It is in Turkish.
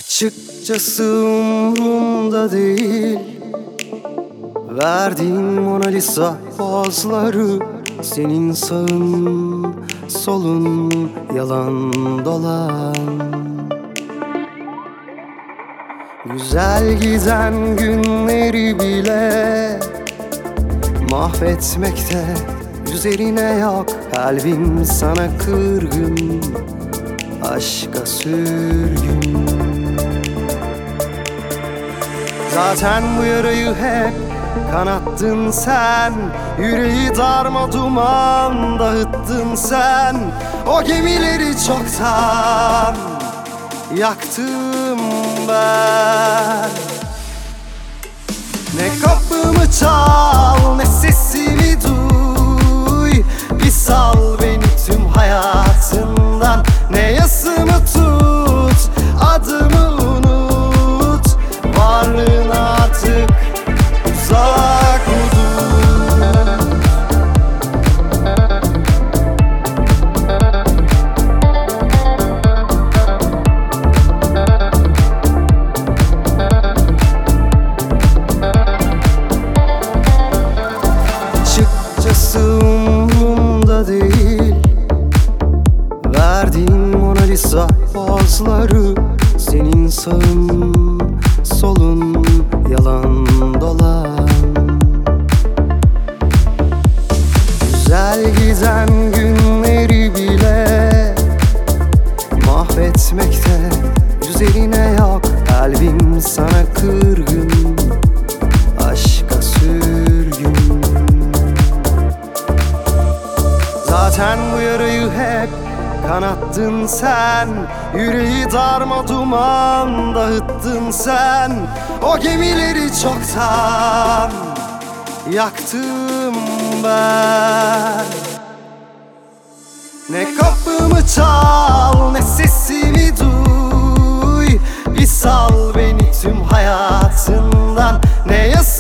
Açıkçası umurumda değil verdiğin Mona Lisa pozları. Senin sağın solun yalan dolan. Güzel giden günleri bile mahvetmekte üzerine yok. Kalbim sana kırgın, aşka sürgün. Zaten bu yarayı hep kanattın sen. Yüreği darma duman dağıttın sen. O gemileri çoktan yaktım ben. Ne kapımı çal ne sesimi duy. Bir sal beni tüm hayatından. Ne yasımı tut, adımı unut. Varlığın artık uzak budur. Açıkçası umurumda değil verdiğin Mona Lisa pozları. Senin sağın solun yalan dolan. Güzel giden günleri bile mahvetmekte üzerine yok. Kalbim sana kırgın, aşka sürgün. Zaten bu yarayı hep kanattın sen. Yüreği darma duman dağıttın sen. O gemileri çoktan yaktım ben. Ne kapımı çal ne sesimi duy. Bir sal beni tüm hayatından. Ne